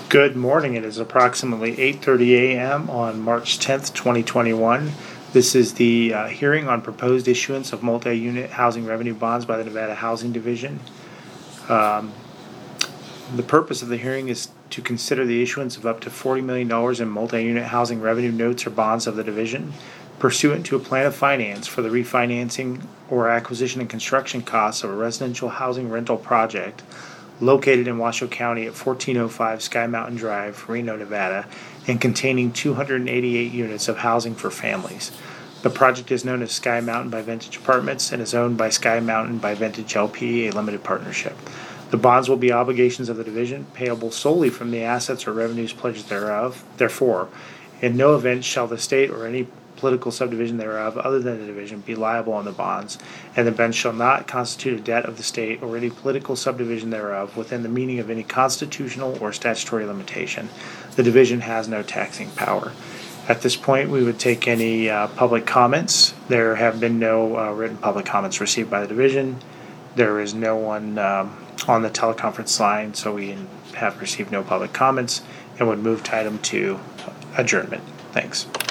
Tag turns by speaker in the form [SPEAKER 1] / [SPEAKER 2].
[SPEAKER 1] Good morning. It is approximately 8:30 a.m. on March 10th, 2021. This is the hearing on proposed issuance of multi-unit housing revenue bonds by the Nevada Housing Division. The purpose of the hearing is to consider the issuance of up to $40 million in multi-unit housing revenue notes or bonds of the division pursuant to a plan of finance for the refinancing or acquisition and construction costs of a residential housing rental project located in Washoe County at 1405 Sky Mountain Drive, Reno, Nevada, and containing 288 units of housing for families. The project is known as Sky Mountain by Vantage Apartments and is owned by Sky Mountain by Vantage LP, a limited partnership. The bonds will be obligations of the division, payable solely from the assets or revenues pledged thereof. Therefore, in no event shall the state or any political subdivision thereof, other than the division, be liable on the bonds, and the bonds shall not constitute a debt of the state or any political subdivision thereof within the meaning of any constitutional or statutory limitation. The division has no taxing power. At this point, we would take any public comments. There have been no written public comments received by the division. There is no one on the teleconference line, so we have received no public comments and would move to item 2, adjournment. Thanks.